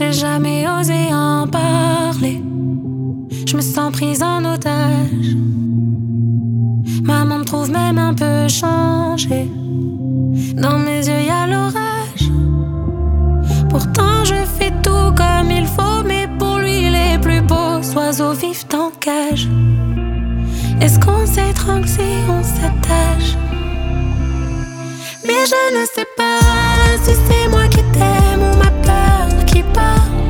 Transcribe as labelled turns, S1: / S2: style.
S1: j'ai jamais osé en parler. Je me sens prise en otage. Maman me trouve même un peu changée. Dans mes yeux y'a l'orage. Pourtant je fais tout comme il faut, mais pour lui les plus beaux oiseaux vivent en cage. Est-ce qu'on s'étrangle si on s'attache? Mais je ne sais pas si c'est moi qui t'aime ou ma peur qui parle.